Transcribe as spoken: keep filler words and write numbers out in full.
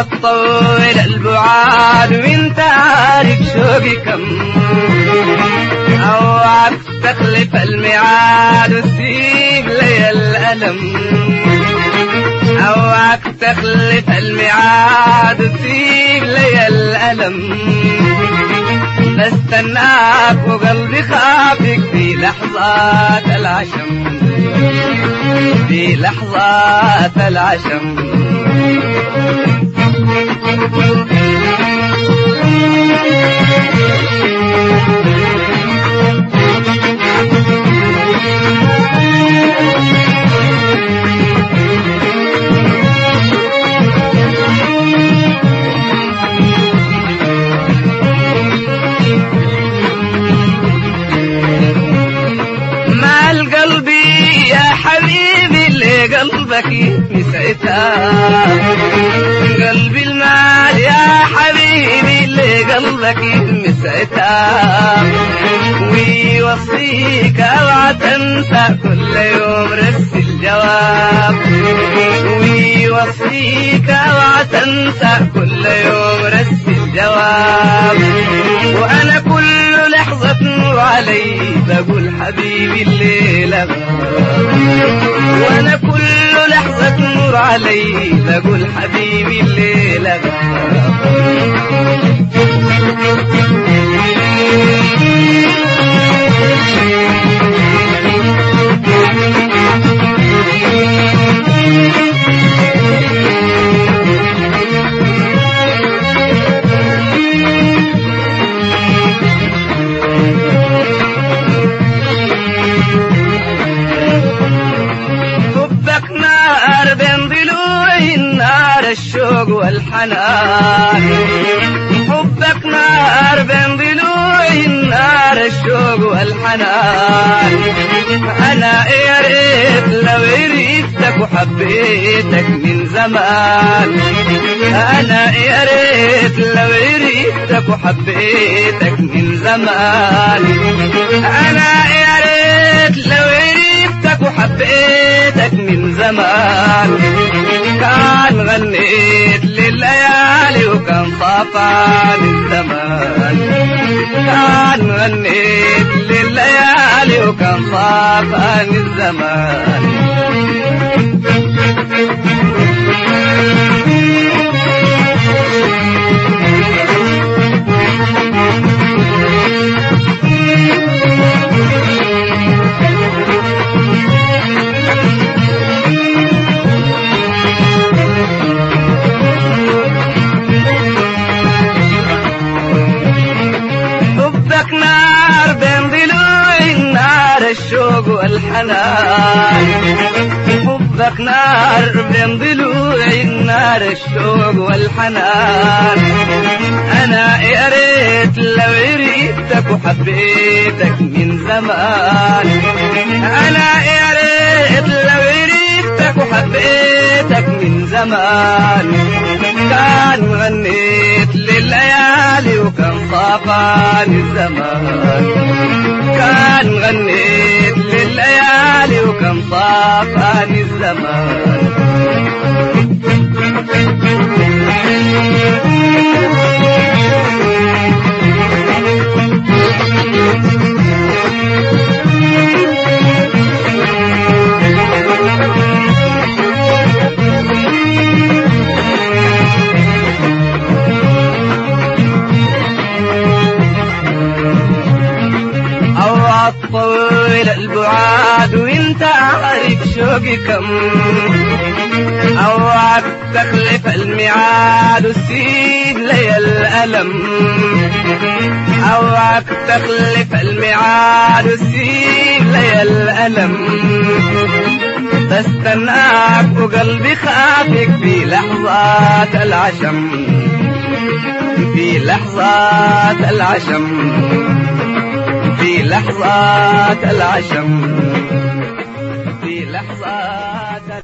عالطول البعاد وانت عارف شوقي كم، اوعك تخلف الميعاد وتسيب لي الألم، اوعك تخلف الميعاد وتسيب لي الألم. بستناك وقلبي خافك في لحظات العشم، في لحظات العشم. قلبك نسيتها قلبي المال يا حبيبي اللي قلبك نسيتها، ويوصيك اوعى تنسى كل يوم رسل جواب، ويوصيك اوعى تنسى كل يوم رسل جواب. وانا كل لحظة تمر علي بقول حبيبي الليلة غاب، وانا كل لحظة تمر علي بقول حبيبي الليلة غاب. الشوق والحنان، حبك نار بين ضلوعي النار الشوق والحنان. أنا يا ريت لو عرفتك وحبيتك من زمان، أنا يا ريت لو عرفتك وحبيتك من زمان، أنا يا ريت لو عرفتك وحبيتك من زمان. كان غنيت لليالي وكان طافان الزمان، كان غنيت لليالي وكان طافان الزمان. الشوق والحنان، حبك نار بين ضلوعي النار الشوق والحنان. أنا يا ريت لو عرفتك وحبيتك من زمان، أنا يا ريت لو عرفتك وحبيتك من زمان. كان غنيت لليالي وكان طافان الزمان، كان غنيت لليالي وكان طافان الزمان. طويل البعاد وانت عارف شوقي كم، اوعك تخلف الميعاد وتسيب لي الألم، اوعك تخلف الميعاد وتسيب لي الألم. بستناك وقلبي خافك في لحظات العشم، في لحظات العشم، في لحظات العشم، في لحظات